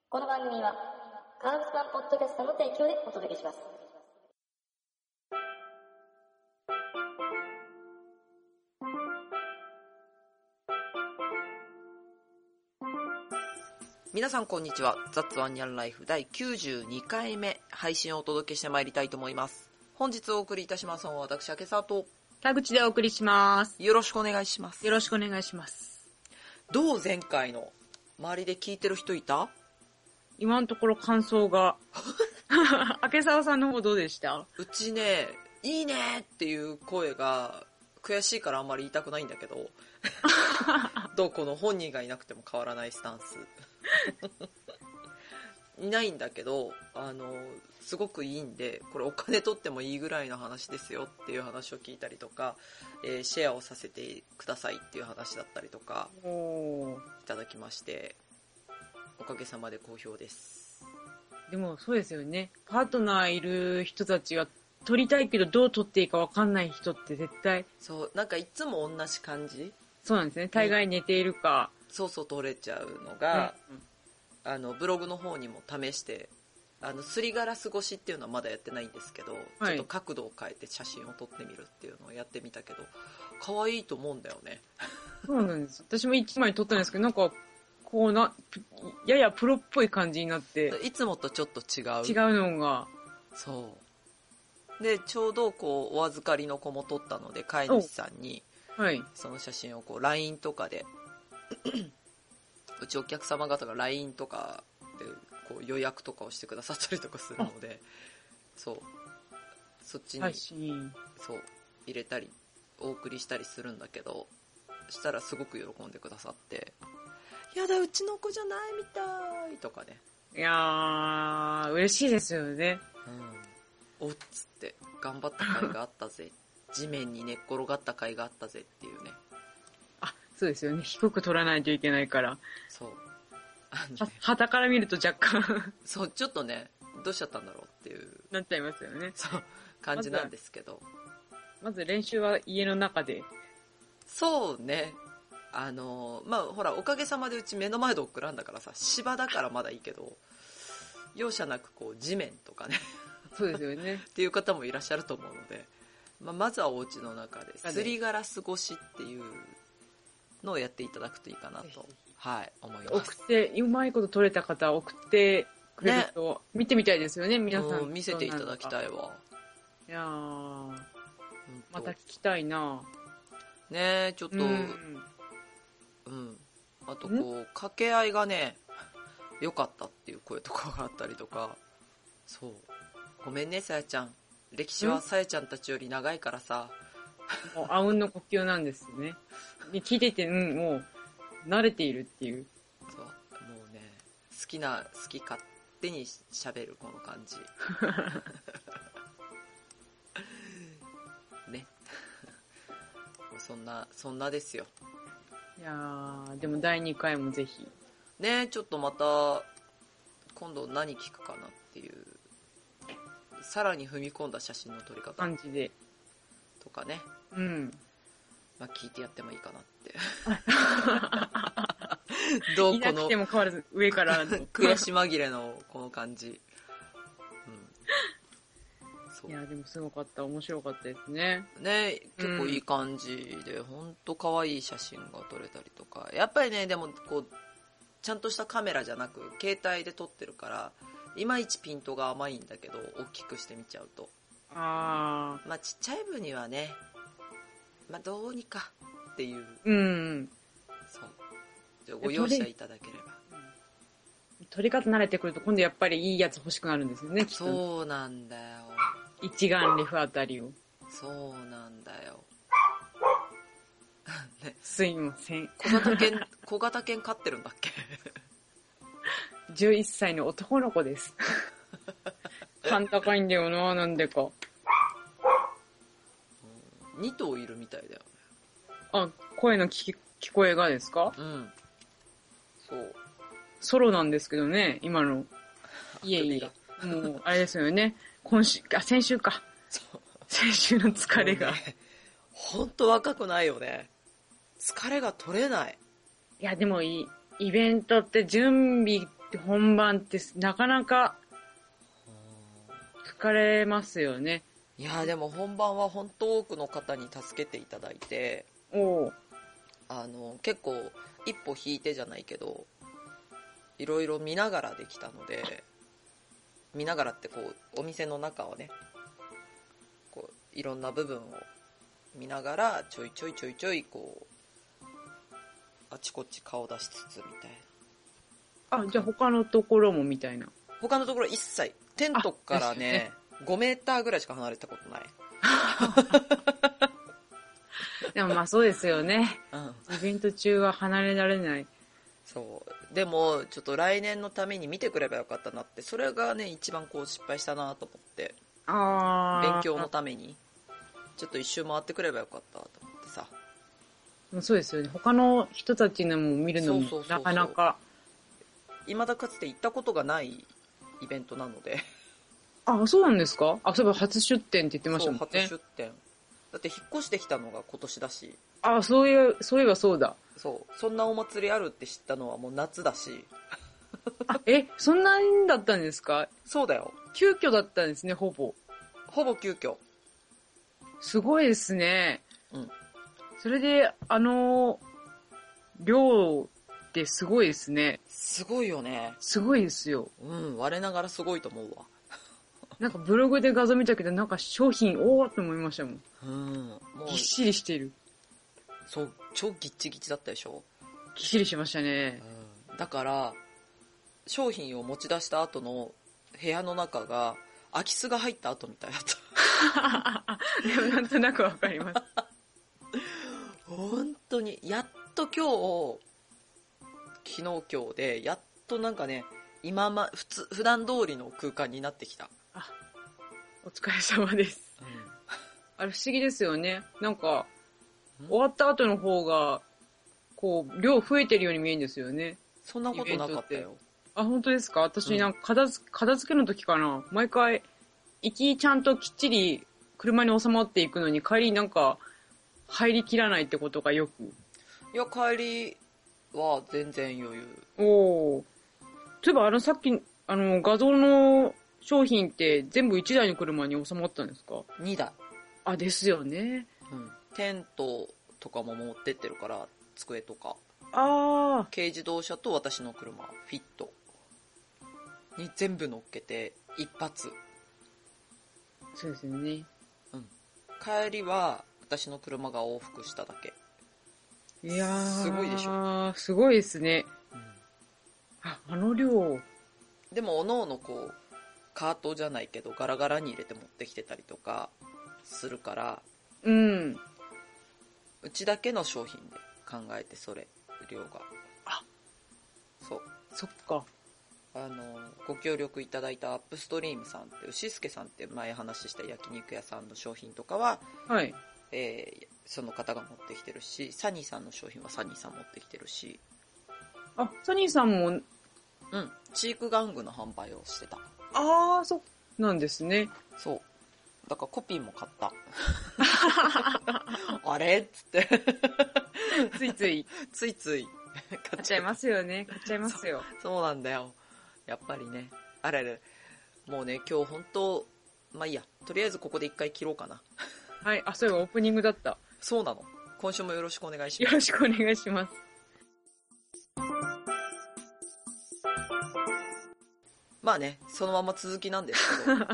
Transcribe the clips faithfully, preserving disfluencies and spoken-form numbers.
この番組はカーブスパンポッドキャストの提供でお届けします。 皆さんこんにちは。ザッツワンニャンライフだいきゅうじゅうにかいめ配信をお届けしてまいりたいと思います。本日お送りいたしますのは私、明沢と田口でお送りします。 よろしくお願いします。 よろしくお願いします。 どう前回の周りで聞いてる人いた？ 今のところ感想が明沢さんの方どうでした？ うちね、いいねっていう声が悔しいからあんまり言いたくないんだけどどうこの本人がいなくても変わらないスタンスいないんだけど、あのすごくいいんで、これお金取ってもいいぐらいの話ですよっていう話を聞いたりとか、えー、シェアをさせてくださいっていう話だったりとかいただきまして、おかげさまで好評です。 でもそうですよね、パートナーいる人たちが取りたいけどどう取っていいか分かんない人って絶対、 そうなんかいつも同じ感じ。 そうなんですね、大概寝ているか、 うん、そうそう取れちゃうのが、うんうん、あのブログの方にも試して、あのすりガラス越しっていうのはまだやってないんですけど、はい、ちょっと角度を変えて写真を撮ってみるっていうのをやってみたけど、可愛いと思うんだよね。そうなんです。私も一枚撮ったんですけど、なんかこうなややプロっぽい感じになって、 いつもとちょっと違う違うのが、 そうでちょうどこうお預かりの子も撮ったので、飼い主さんにその写真をこう ライン とかでうちお客様方が ライン とかでこう予約とかをしてくださったりとかするので、そうそっちにそう入れたりお送りしたりするんだけど、したらすごく喜んでくださって、やだうちの子じゃないみたいとかね。 いやー嬉しいですよね、 うん、おっつって頑張った甲斐があったぜ地面に寝っ転がった甲斐があったぜっていうね。 あ、そうですよね、低く取らないといけないから。 そう旗から見ると若干そうちょっとね、どうしちゃったんだろうっていうなっちゃいますよね。 そう感じなんですけど、 まず、まず練習は家の中で。 そうね、あのまあほらおかげさまでうち目の前で送らんだからさ、芝だからまだいいけど、容赦なくこう地面とかねそうですよねっていう方もいらっしゃると思うので、まあ、まずはお家の中ですりガラス越しっていうのをやっていただくといいかなと、はい、思います。 送ってうまいこと撮れた方送ってくれると、ね、見てみたいですよね、皆さん。 見せていただきたいわ。 いやーまた聞きたいなね。ちょっとうん、うん、あとこう掛け合いがね良かったっていう声とかがあったりとか、そうごめんねさやちゃん、歴史はさやちゃんたちより長いからさ、 もうあうんの呼吸なんですね。聞いてて、うん、もう慣れているっていう。 そうもうね、好きな好き勝手に喋るこの感じねそんなそんなですよ。 いやーでもだいにかいもぜひね、ちょっとまた今度何聞くかなっていう、さらに踏み込んだ写真の撮り方感じでとかね、 うん、 まあ聞いてやってもいいかなってどうこのいなくても変わらず上から悔し紛れのこの感じ、うん、そういやでもすごかった、面白かったですね。 ね、結構いい感じで、うん、ほんと可愛い写真が撮れたりとか、やっぱりね、でもこうちゃんとしたカメラじゃなく携帯で撮ってるからいまいちピントが甘いんだけど、大きくしてみちゃうと、 あまあちっちゃい分にはね、まあどうにかっていう、 うん、 そうじゃご容赦いただければ。 撮り方慣れてくると今度やっぱりいいやつ欲しくなるんですよね、きっと。 そうなんだよ、 一眼レフあたりを。 そうなんだよね、すいません、 小型犬小型犬飼ってるんだっけじゅういっさいの男の子です勘高いんだよな、なんでか。 に頭いるみたいだよね。 あ、声の聞き聞こえがですか？ うん。そう。 ソロなんですけどね、今の。いえいえ。もう、あれですよね。今週、あ、先週か。 そう先週の疲れが。 ね、ほんと若くないよね。疲れが取れない。 いや、でもい、イベントって準備って本番ってなかなか疲れますよね。 いやでも本番は本当多くの方に助けていただいて、 おあの結構一歩引いてじゃないけどいろいろ見ながらできたので、見ながらってこうお店の中をねこういろんな部分を見ながらちょいちょいちょいちょいこうあちこち顔出しつつみたいな。あ、じゃあ他のところもみたいな。 他のところ一切テントからねごメーターぐらいしか離れたことない。 でもまあそうですよね、 うん、 イベント中は離れられない。 そうでもちょっと来年のために見てくればよかったなって、それがね一番こう失敗したなと思って、 あ勉強のためにちょっと一周回ってくればよかったと思ってさ。 そうですよね、他の人たちのも見るのもなかなか未だかつて行ったことがないイベントなので。 あ、そうなんですか。あ、そういえば初出店って言ってましたもんね。 そう、初出店だって引っ越してきたのが今年だし。 あ、そういうそういえばそうだ。 そうそんなお祭りあるって知ったのはもう夏だし。 あ、え、そんなんだったんですか。 そうだよ、 急遽だったんですね。ほぼほぼ急遽。 すごいですね。 うん。 それであの量ってすごいですね。 すごいよね。 すごいですよ。 うん、我ながらすごいと思うわ。 なんかブログで画像見たけど、なんか商品おーって思いましたもん。 うん、もうぎっしりしている。 そう、超ギッチギチだったでしょ。 ぎっしりしましたね。 うん、だから商品を持ち出した後の部屋の中が空き巣が入った後みたいだった。 でもなんとなくわかります。 本当にやっと今日昨日今日でやっとなんかね今ま普通普段通りの空間になってきた。 あ、お疲れ様です。うん、あれ不思議ですよね。なんか終わった後の方がこう量増えてるように見えるんですよね。 そんなことなかったよ。 あ、本当ですか。私なんか片付、片付けの時かな、毎回行きちゃんときっちり車に収まっていくのに帰りなんか入りきらないってことがよく。 いや帰りは全然余裕。 おお。そういえばあのさっきあの画像の商品って全部いちだいの車に収まったんですか。 にだい。 あ、ですよね。 うん。テントとかも持ってってるから机とか。 ああ。 軽自動車と私の車フィットに全部乗っけて一発。 そうですよね。 うん。帰りは私の車が往復しただけ。 いやーすごいでしょ。 すごいですね。 うん、 あ、あの量。 でもおのおのこうカートじゃないけどガラガラに入れて持ってきてたりとかするから、 うん。 うちだけの商品で考えてそれ量が。 あ、 そう。 そっか。 あのご協力いただいたアップストリームさんって牛助さんって前話した焼肉屋さんの商品とかは、 はい、 えー、その方が持ってきてるし、サニーさんの商品はサニーさん持ってきてるし。 あ、サニーさんも。うん、 チーク玩具の販売をしてた。 ああ、そうなんですね。 そう。だからコピーも買った。あれっつってついついついつい買っちゃいますよね。買っちゃいますよ。 そ, そうなんだよ。やっぱりね。あれれ。もうね今日本当まあいいや。とりあえずここで一回切ろうかな。 はい。あ、そういえばオープニングだった。 そうなの。今週もよろしくお願いします。 よろしくお願いします。 まあねそのまま続きなんですけど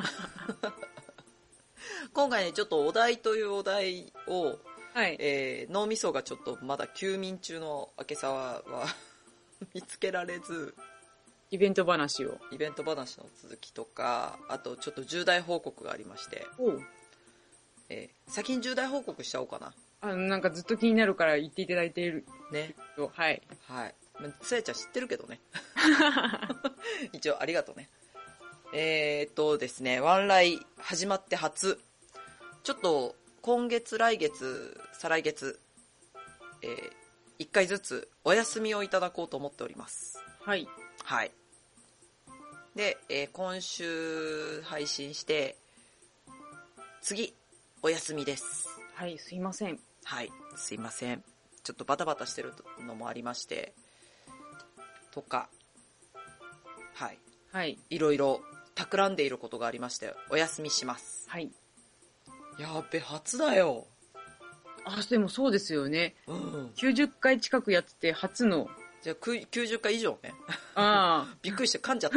今回ねちょっとお題というお題を、 はいえー、脳みそがちょっとまだ休眠中の明け沢は見つけられず、 イベント話をイベント話の続きとか、あとちょっと重大報告がありまして、 おう、 えー、先に重大報告しちゃおうかな。 あのなんかずっと気になるから言っていただいているね。 はいはい。つやちゃん知ってるけどね一応ありがとうね。えー、っとですねワンライ始まって初、ちょっと今月来月再来月、えー、いっかいずつお休みをいただこうと思っております。 はいはい。で、えー、今週配信して次お休みです。 はい、すいません。 はい、すいません。ちょっとバタバタしてるのもありましてとか、 はい。 はい。 いろいろ企んでいることがありまして、お休みします。 はい。 やっべ、初だよ。 あ、でもそうですよね。 うん。 きゅうじゅっかい近くやってて、初の。 じゃあ、きゅうじゅっかい以上ね。 ああ。 びっくりして噛んじゃった。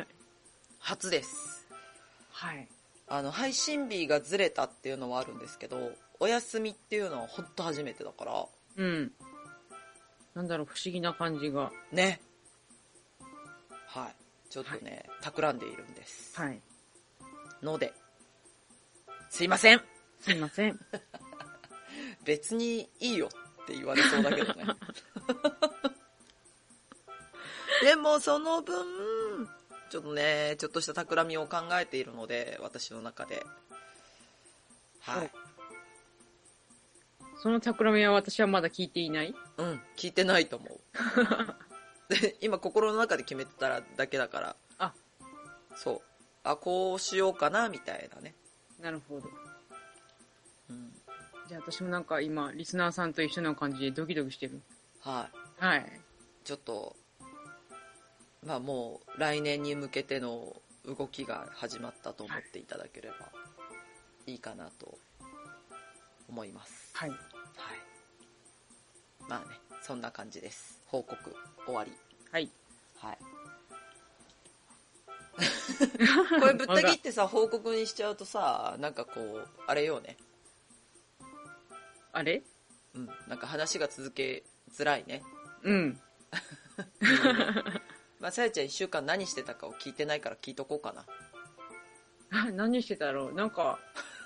初です。 はい。 あの、配信日がずれたっていうのはあるんですけど、お休みっていうのは本当初めてだから。 うん。なんだろう、不思議な感じが。 ね。はい。ちょっとね、はい、企んでいるんです。 はい。 ので、すいません。 すいません。 別にいいよって言われそうだけどね。でもその分、ちょっとね、ちょっとした企みを考えているので、私の中で。はい。 その企みは私はまだ聞いていない？ うん、聞いてないと思う。で、今心の中で決めてただけだから。 あ、 そう。あ、こうしようかな、みたいなね。 なるほど。 うん。 じゃあ私もなんか今、リスナーさんと一緒な感じでドキドキしてる。 はい。 はい。 ちょっと、まあもう来年に向けての動きが始まったと思っていただければいいかなと思います。 はい。はい。 まあね、そんな感じです。報告終わり。 はい。 はい。これぶった切ってさ、報告にしちゃうとさ、なんかこう、あれよね。 あれ？ うん、なんか話が続けづらいね。 うん。 まあ、さやちゃんいっしゅうかん何してたかを聞いてないから聞いとこうかな。何してたろうなんか。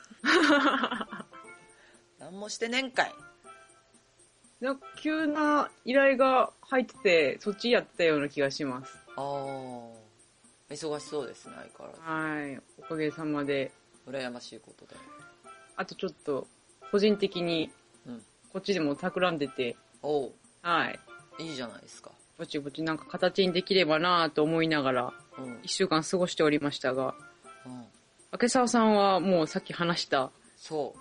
何もしてねんかい。 なんか急な依頼が入ってて、そっちやったような気がします。 ああ。忙しそうですね、相変わらず。はい。おかげさまで。 羨ましいことで。 あとちょっと、個人的に、 うん、 こっちでも企んでて。 おう。 はい。 いいじゃないですか。 ぼちぼちなんか形にできればなぁと思いながら、うん、いっしゅうかん過ごしておりましたが、うん、明沢さんはもうさっき話した。 そう。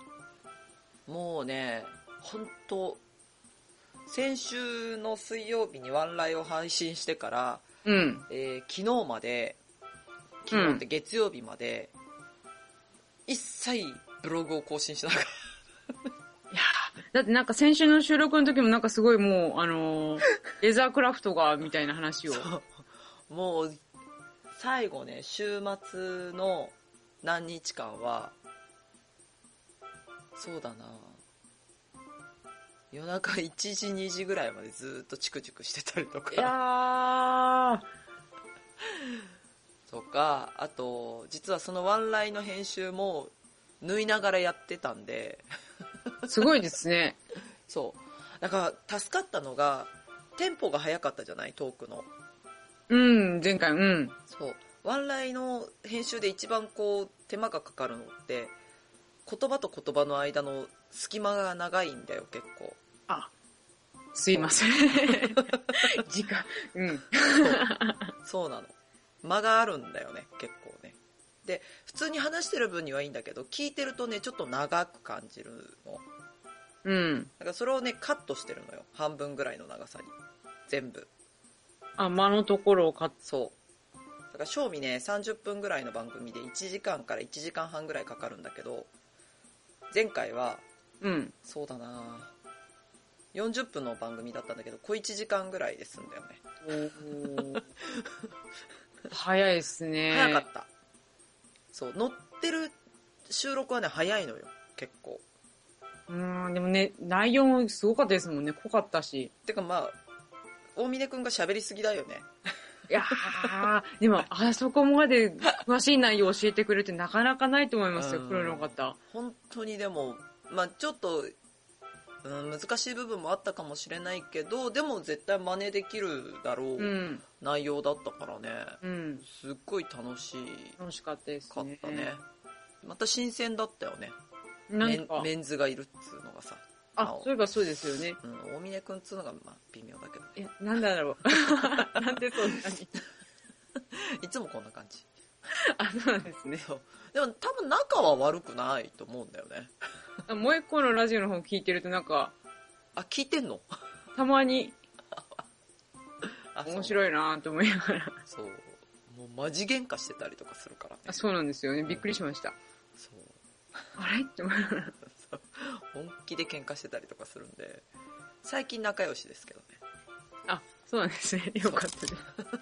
もうね、ほんと、先週の水曜日にワンライを配信してから、 うんえー、昨日まで、昨日って月曜日まで、うん、一切ブログを更新しなかった。 いやだってなんか先週の収録の時もなんかすごいもう、あのー、レザークラフトが、みたいな話を。 そう。もう、最後ね、週末の何日間は、そうだな夜中いちじにじぐらいまでずっとチクチクしてたりとか。 いやー。 とか、あと、実はそのワンライの編集も縫いながらやってたんで。 すごいですね。 そう。だから助かったのが、テンポが速かったじゃないトークの。 うん、前回、うん。 そう。ワンライの編集で一番こう、手間がかかるのって、言葉と言葉の間の隙間が長いんだよ、結構。 あ、すいません。時間、うん。 そう。そうなの。間があるんだよね、結構ね。で、普通に話してる分にはいいんだけど、聞いてるとね、ちょっと長く感じるの。 うん。 だからそれをね、カットしてるのよ。半分ぐらいの長さに。全部。 あ、間のところをカット。 そう。だから正味ね、さんじゅっぷんぐらいの番組でいちじかんからいちじかんはんぐらいかかるんだけど、前回は、 うん。 そうだなよんじゅっぷんの番組だったんだけど、小いちじかんぐらいで済んだよね。 お早いですね。 早かった。そう、乗ってる収録はね、早いのよ、結構。 うーん、でもね、内容もすごかったですもんね、濃かったし。 てかまあ、大峰くんが喋りすぎだよね。 いやー、でも、あそこまで詳しい内容を教えてくれてなかなかないと思いますよ、プロの方。 本当にでも、まあちょっと、うん、難しい部分もあったかもしれないけど、でも絶対真似できるだろう、うん、内容だったからね、うん、すっごい楽しい。 楽しかったですね。 かったね。また新鮮だったよね。なんかメン、メンズがいるっつうのがさ。 あ、そういえばそうですよね。 うん、大峰くんっつうのがまあ微妙だけど。 いや、なんだろう。なんでそんなに。 いつもこんな感じ。 あ、そうなんですね。 そう。でも多分仲は悪くないと思うんだよね。 もう一個のラジオの方聞いてるとなんか。 あ、聞いてんの？ たまに。 面白いなと思いながら。 そう。もうマジ喧嘩してたりとかするからね。 あ、そうなんですよね。びっくりしました。うん、 そう。 あれって思いながら。 本気で喧嘩してたりとかするんで、最近仲良しですけどね。 あ、そうなんですね。よかったです。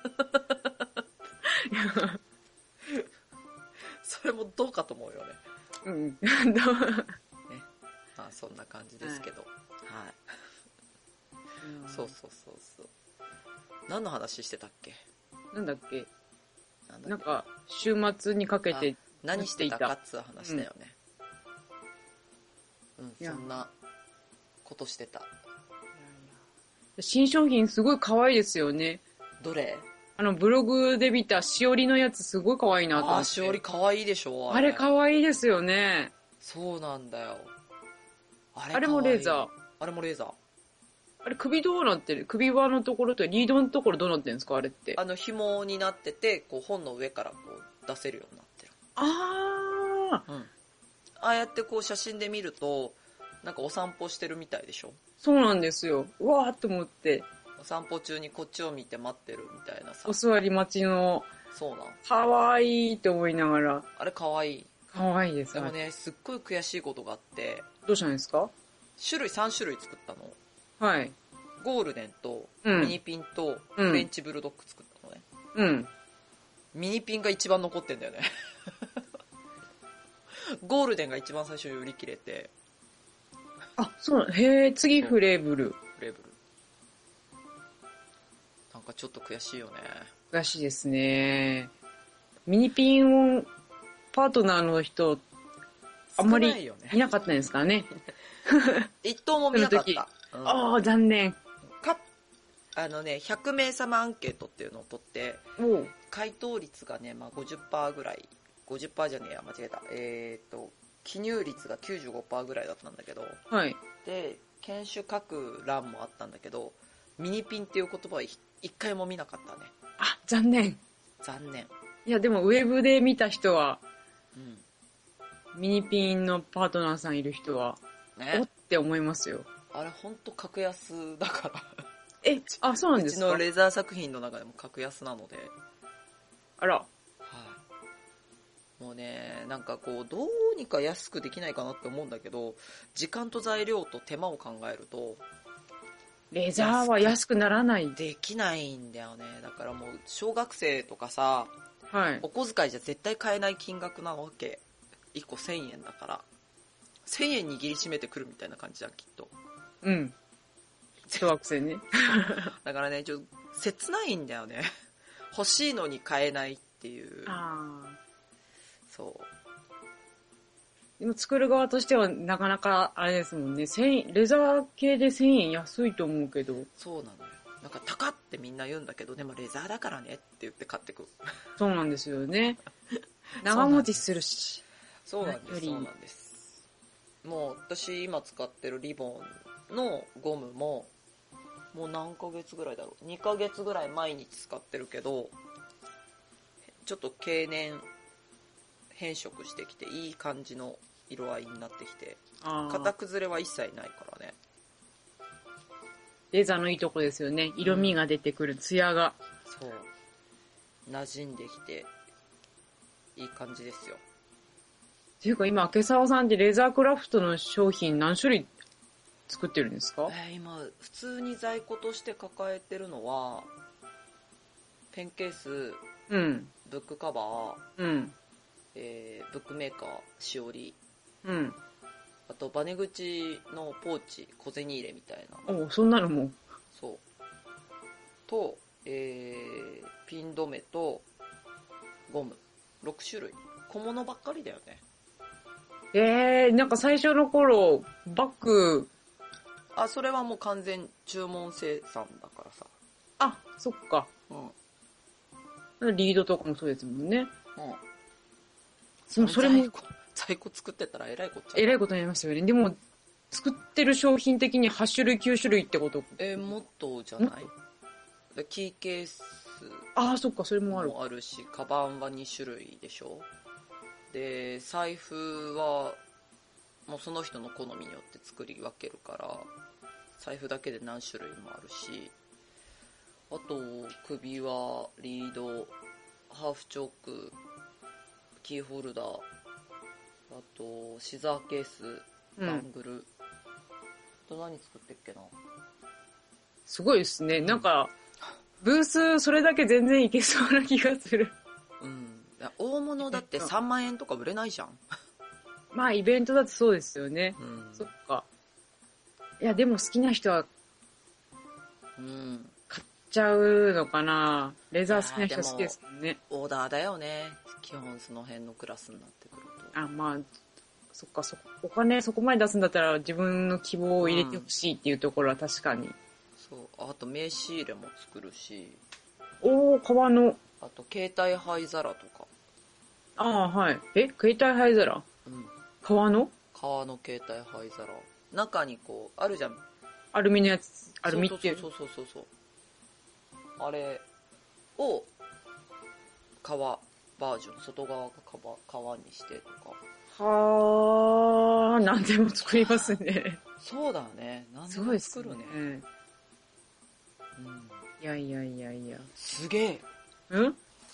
それもどうかと思うよね。 うん。ね。 まあそんな感じですけど。はい。はい、そうそうそうそう。何の話してたっけ？ なんだっけ？ なんだっけ？ なんか週末にかけて何してたかっつう話だよね。うん、うん、そんなことしてた。 新商品すごい可愛いですよね。 どれ？ あのブログで見たしおりのやつすごい可愛いなと思って。 あ、しおり可愛いでしょ。 あれ可愛いですよね。 そうなんだよ。 あれ, あれもレーザー。 あれもレーザー。 あれ首どうなってる？首輪のところとリードのところどうなってるんですかあれって。 あの紐になってて、こう本の上からこう出せるようになってる。 ああ。うん。ああやってこう写真で見るとなんかお散歩してるみたいでしょ。 そうなんですよ。うわーっと思って。 お散歩中にこっちを見て待ってるみたいなさ。 お座り待ちの。 そうなん。 かわいいと思いながら。 あれかわいい。 かわいいです。 でもね、すっごい悔しいことがあって。 どうしたんですか？ 種類さん種類作ったの。 はい。 ゴールデンとミニピンとフレンチブルドッグ作ったのね。 うん。 ミニピンが一番残ってんだよね。ゴールデンが一番最初に売り切れて。 あ、そう。へえ、次フレーブル。 フレーブル。なんかちょっと悔しいよね。 悔しいですね。ミニピンをパートナーの人、あんまりいなかったんですかね。 一頭も見なかった。 うん、ああ、残念。 か、あのね、ひゃくめいさまアンケートっていうのを取って、回答率がね、まあ、ごじゅっパーセントぐらい、ごじゅっパーセントじゃねえや、間違えた。えっと、記入率が きゅうじゅうごパーセント ぐらいだったんだけど、 はい。 で、犬種書く欄もあったんだけど、ミニピンっていう言葉は一回も見なかったね。 あ、残念。 残念。 いや、でもウェブで見た人は、 うん、 ミニピンのパートナーさんいる人は、ね、おって思いますよ。 あれほんと格安だからえ、あ、そうなんですか？ うちのレザー作品の中でも格安なので。 あら。 はい、もうね、なんかこう、どうにか安くできないかなって思うんだけど、時間と材料と手間を考えると、 レザーは安くならない。 できないんだよね。だからもう、小学生とかさ、 はい、 お小遣いじゃ絶対買えない金額なわけ。いっこせんえんだから。せんえん握りしめてくるみたいな感じじゃん、きっと。 うん。小学生ね。 だからね、ちょっと切ないんだよね。欲しいのに買えないっていう。 ああ。 そう。 でも作る側としてはなかなかあれですもんね。レザー系でせんえん安いと思うけど。 そうなのよ。なんか高ってみんな言うんだけど、でもレザーだからねって言って買ってく。 そうなんですよね。長持ちするし。 そうなんです。そうなんです。もう私今使ってるリボンのゴムももう何ヶ月ぐらいだろう。にかげつぐらい毎日使ってるけど、ちょっと経年変色してきていい感じの色合いになってきて、型崩れは一切ないからね。 レザーのいいとこですよね。色味が出てくる、ツヤが。 そう。馴染んできていい感じですよ。 っていうか今、明沢さんってレザークラフトの商品何種類作ってるんですか？ えー、今、普通に在庫として抱えてるのは、ペンケース、 うん、 ブックカバー、 うん、 えー、ブックメーカー、しおり、 うん、 あとバネ口のポーチ、小銭入れみたいな。 お、そんなのも。 そう。と、えー、ピン止めとゴム。ろくしゅるい。小物ばっかりだよね。 えー、なんか最初の頃、バッグ。 あ、それはもう完全注文生産だからさ。 あ、そっか。うん。リードとかもそうですもんね。うん。 でもそれも。在庫、在庫作ってたらえらいことえらいことになりますよね。でも、作ってる商品的にはちしゅるい、きゅうしゅるいってこと？ えー、もっとじゃない？キーケース。 ああ、そっか、それもある。 もあるし、カバンはにしゅるいでしょ。で、財布は、もうその人の好みによって作り分けるから、財布だけで何種類もあるし、 あと首輪、リード、ハーフチョーク、キーホルダー、あとシザーケース、バングル、うん、あと何作ってっけな。 すごいですね、うん、なんかブースそれだけ全然いけそうな気がする。 うん、大物だってさんまんえんとか売れないじゃん。 まあイベントだってそうですよね、うん、そっか。いやでも好きな人はうん買っちゃうのかな。レザー好きな人好きですもんね。 オーダーだよね基本、その辺のクラスになってくると。 あ、まあそっか、そお金そこまで出すんだったら自分の希望を入れてほしいっていうところは確かに、うん、 そう。あと名刺入れも作るし。 おー、革の。 あと携帯灰皿とか。 ああ、はい。え、携帯灰皿、うん、革の革の携帯灰皿、中にこうあるじゃん、 アルミのやつ、アルミっていう、 そうそうそうそうそう、あれを革バージョン、外側が革、革にしてとか。 はあ、何でも作りますね。 そうだね、何でも作るね。すごいですね、 うん、いやいやいやいや、 すげえ、 うん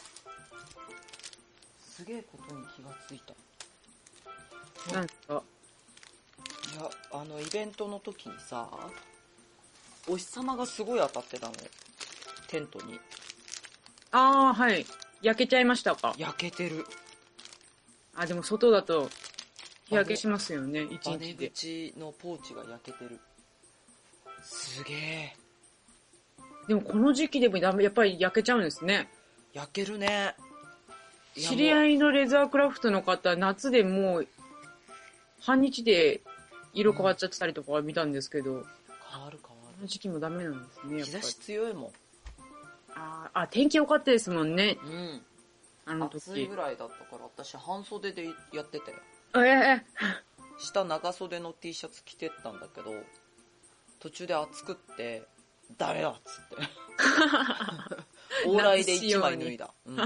すげえことに気がついた。 なんすか。 いや、あのイベントの時にさ、お日様がすごい当たってたの、テントに。 ああ、はい。焼けちゃいましたか。 焼けてる。 あ、でも外だと日焼けしますよね、一日で。 バネ口のポーチが焼けてる。すげえ。 でもこの時期でもやっぱり焼けちゃうんですね。 焼けるね。 知り合いのレザークラフトの方、夏でもう半日で色変わっちゃってたりとかは見たんですけど、うん、 変わる変わる。 この時期もダメなんですね。 日差し強いもん。 ああ、天気良かったですもんね。 うん。 あの時。 暑いぐらいだったから私半袖でやってたよ。 ええ。 下長袖の T シャツ着てったんだけど、途中で暑くってダメだっつって。往来でいちまい脱いだ。うん、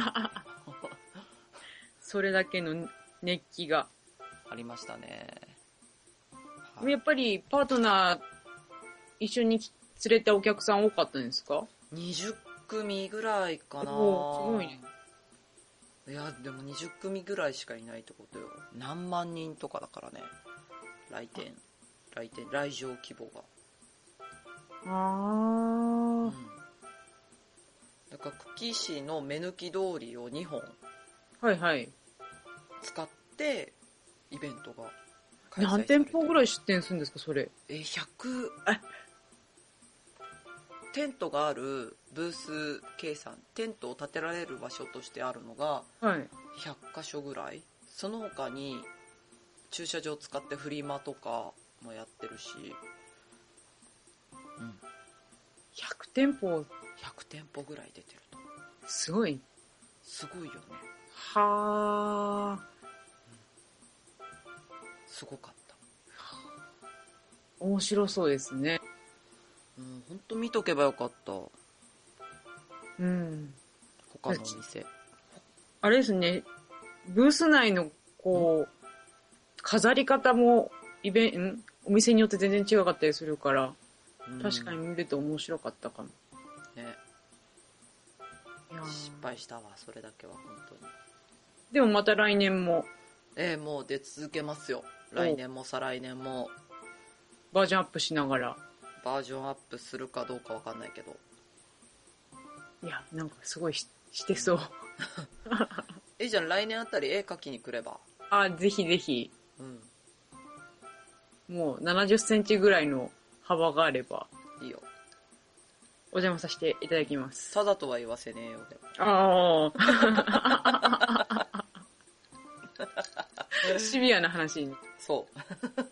それだけの熱気がありましたね。 はい、やっぱりパートナー一緒に連れたお客さん多かったんですか？ にじゅっくみぐらいかな。 おー、すごいね。 いやでもにじゅっくみぐらいしかいないってことよ。何万人とかだからね、来店来店来場規模が。 あー、うん、 だから久喜市の目抜き通りをにほんはいはい使ってイベントが開催されてる。 何店舗ぐらい出店するんですかそれ？ えひゃくテントがあるブース計算、テントを建てられる場所としてあるのがひゃっかしょぐらい、その他に駐車場を使ってフリマとかもやってるし、うん、 ひゃくてんぽひゃくてんぽぐらい出てると。 すごいすごいよね。 はあ、うん、 すごかった。 面白そうですね。 うん、ほんと見とけばよかった。 うん。 他のお店。 あれですね、ブース内のこう、うん、飾り方もイベンお店によって全然違かったりするから、うん、確かに見ると面白かったかも。 ね。いや失敗したわ、それだけは本当に。 でもまた来年も。 ええ、もう出続けますよ。来年も再来年も。 バージョンアップしながら。 バージョンアップするかどうかわかんないけど。 いや、なんかすごい し, してそう。 え、じゃあ来年あたり絵描きに来れば。 あ、ぜひぜひ。 うん。 もうななじゅっセンチぐらいの幅があれば。 いいよ。 お邪魔させていただきます。 ただとは言わせねえよ、でも。 ああ。シビアな話に。 そう。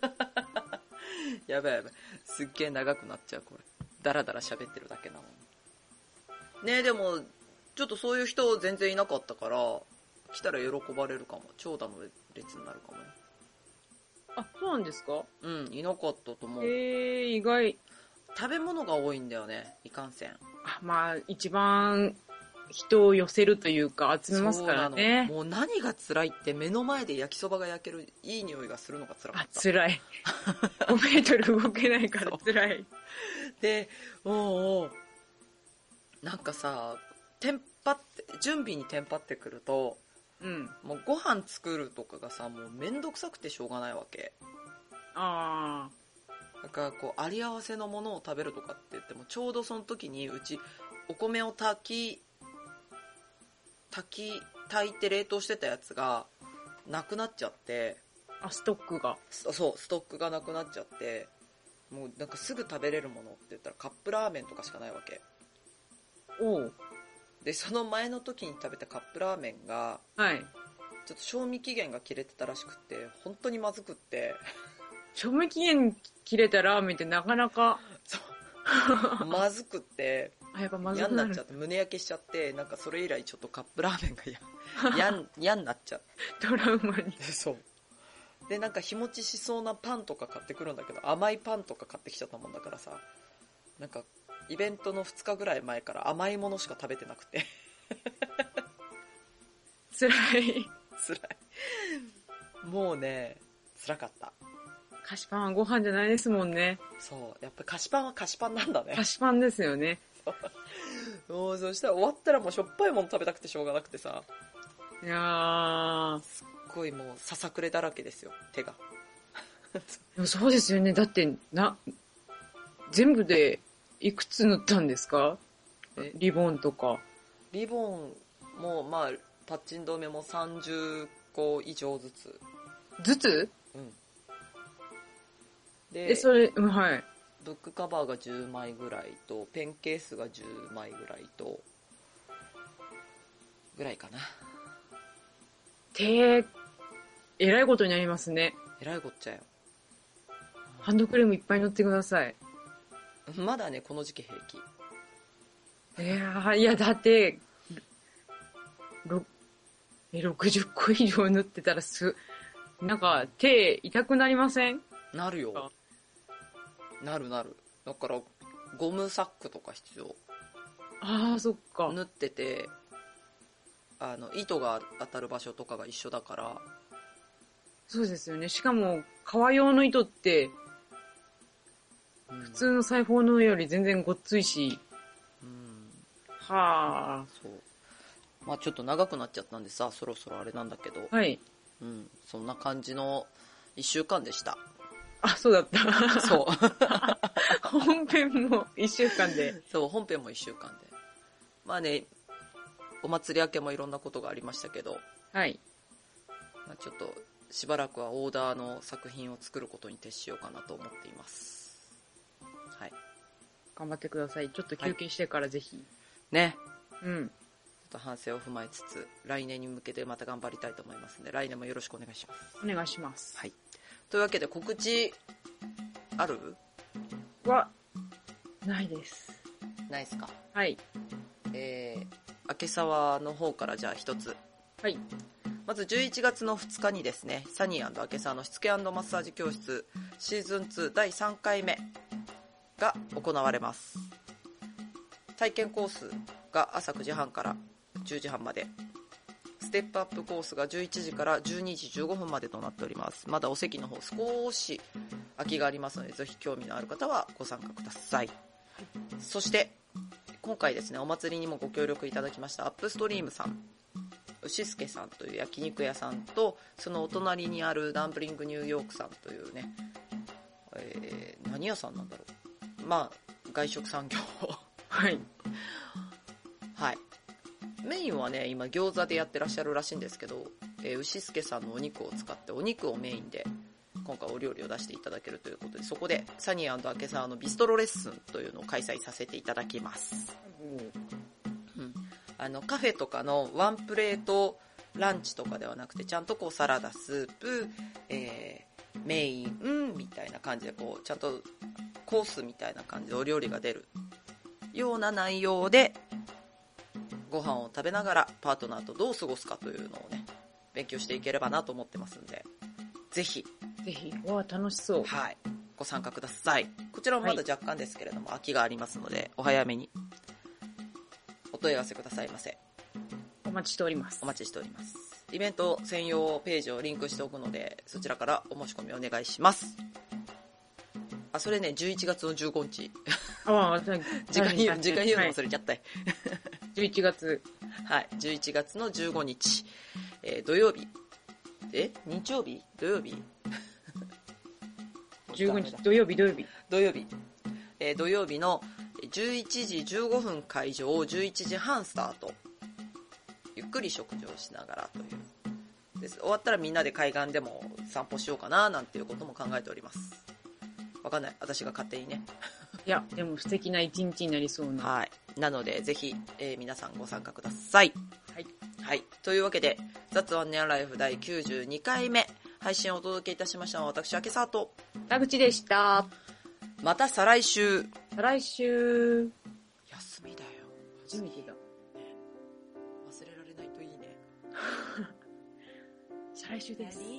やばいやばい。すっげえ長くなっちゃう、これ。ダラダラ喋ってるだけなのに。ねえ、でも、ちょっとそういう人全然いなかったから、来たら喜ばれるかも。長蛇の列になるかもね。 あ、そうなんですか？ うん、いなかったと思う。 へえ、意外。 食べ物が多いんだよね、いかんせん。 あ、まあ、一番人を寄せるというか集めますからね。 もう何が辛いって目の前で焼きそばが焼けるいい匂いがするのが辛かった。 あ、辛い。ごメートル動けないから辛い。 で、おうおうなんかさ、テンパって準備にテンパってくると、 うん、 もうご飯作るとかがさ、もうめんどくさくてしょうがないわけ。 ああ。だからこうあり合わせのものを食べるとかって言っても、ちょうどその時にうちお米を炊き炊き炊いて冷凍してたやつがなくなっちゃって、 あ、ストックが。 そうストックがなくなっちゃって、もうなんかすぐ食べれるものって言ったらカップラーメンとかしかないわけ。 おう。 でその前の時に食べたカップラーメンが、 はい、 ちょっと賞味期限が切れてたらしくて、本当にまずくって。 賞味期限切れたラーメンってなかなかそうまずくってあ、やっぱまず嫌くなる。 になっちゃって胸焼けしちゃって、なんかそれ以来ちょっとカップラーメンが嫌嫌になっちゃってトラウマに。 そうで、なんか日持ちしそうなパンとか買ってくるんだけど、甘いパンとか買ってきちゃったもんだからさ、なんかイベントのふつかぐらい前から甘いものしか食べてなくて辛い。 辛い。もうね、辛かった。 菓子パンはご飯じゃないですもんね。 そう、やっぱ菓子パンは菓子パンなんだね。 菓子パンですよね。 もうそしたら終わったらもうしょっぱいもの食べたくてしょうがなくてさ、 いやー、 すっごいもうささくれだらけですよ、手が。 でもそうですよね。だってな、全部でいくつ塗ったんですか？リボンとか。 リボンもまあパッチン止めもさんじゅっこ以上ずつ。 ずつ？ うん。で、 え、それ、うん、はい。 ブックカバーがじゅうまいぐらいと、ペンケースがじゅうまいぐらいと、ぐらいかな。 手、えらいことになりますね。 えらいこっちゃよ。 ハンドクリームいっぱい塗ってください。 まだね、この時期平気。 いやー、いや、だって、ろえろくじゅっこ以上塗ってたらす、なんか手痛くなりません？ なるよ。なるなる。だからゴムサックとか必要。 ああ、そっか。 縫ってて、あの糸が当たる場所とかが一緒だから。 そうですよね。しかも革用の糸って、うん、普通の裁縫のより全然ごっついし。 うん、 はあ。 そう。まあちょっと長くなっちゃったんでさ、そろそろあれなんだけど。 はい。 うん、そんな感じのいっしゅうかんでした。 あ、そうだった。 そう。 本編もいっしゅうかんで。 そう、本編もいっしゅうかんで。まあね、お祭り明けもいろんなことがありましたけど、 はい。 まあ、ちょっとしばらくはオーダーの作品を作ることに徹しようかなと思っています。はい。 頑張ってください。ちょっと休憩してからぜひ。はい、 ね。 うん。 ちょっと反省を踏まえつつ、来年に向けてまた頑張りたいと思いますので、来年もよろしくお願いします。 お願いします。 はい。というわけで告知ある？ はないです。 ないですか？ はい。 えー、明け沢の方からじゃあ一つ。 はい。 まずじゅういちがつのふつかにですね、サニー&明け沢のしつけ&マッサージ教室シーズンツーだいさんかいめが行われます。体験コースが朝くじはんからじゅうじはんまで、ステップアップコースがじゅういちじからじゅうにじじゅうごふんまでとなっております。まだお席の方少し空きがありますので、ぜひ興味のある方はご参加ください。そして今回ですね、お祭りにもご協力いただきましたアップストリームさん、牛助さんという焼肉屋さんと、そのお隣にあるダンブリングニューヨークさんというね、えー、何屋さんなんだろう、まあ外食産業はいはい。メインはね、今餃子でやってらっしゃるらしいんですけど、えー、牛助さんのお肉を使ってお肉をメインで今回お料理を出していただけるということで、そこでサニー&明け沢のビストロレッスンというのを開催させていただきます。うん、あのカフェとかのワンプレートランチとかではなくて、ちゃんとこうサラダ、スープ、えー、メインみたいな感じで、こうちゃんとコースみたいな感じでお料理が出るような内容で、ご飯を食べながらパートナーとどう過ごすかというのをね、勉強していければなと思ってますんで、ぜひぜひ。わあ、楽しそう。 はい、ご参加ください。こちらもまだ若干ですけれども、はい、空きがありますのでお早めにお問い合わせくださいませ。 お待ちしております。 お待ちしております。イベント専用ページをリンクしておくので、そちらからお申し込みお願いします。あ、それね、じゅういちがつのじゅうごにちああ、 時間言う、時間言うの忘れちゃった。はい、 じゅういちがつ。 はい、じゅういちがつのじゅうごにち、えー、土曜日。え日曜日土曜日じゅうごにち、土曜日、土曜日。 土曜日。えー、土曜日のじゅういちじじゅうごふん会場、じゅういちじはんスタート。ゆっくり食事をしながらというです。終わったらみんなで海岸でも散歩しようかななんていうことも考えております。わかんない。私が勝手にね。 いや、でも素敵な一日になりそうな。 はい。なので、ぜひ、えー、皆さんご参加ください。 はい。 はい。というわけで、雑ワンネアライフだいきゅうじゅうにかいめ、配信をお届けいたしましたのは私、明沢と田口でした。 また再来週。 再来週。 休みだよ。 初めてだ。 忘れられないといいね。 再来週です。はい。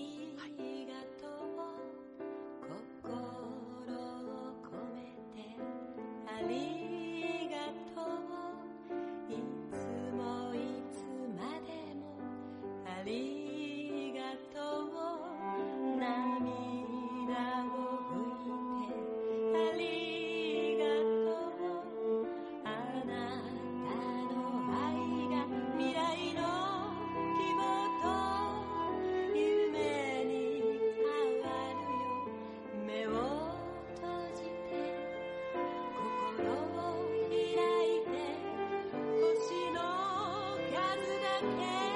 ありがとう、いつもいつまでもありがとう、涙を拭いてありがとう、あなたの愛が未来の希望と夢に変わるよ、目を閉じて心を開いて星の数だけ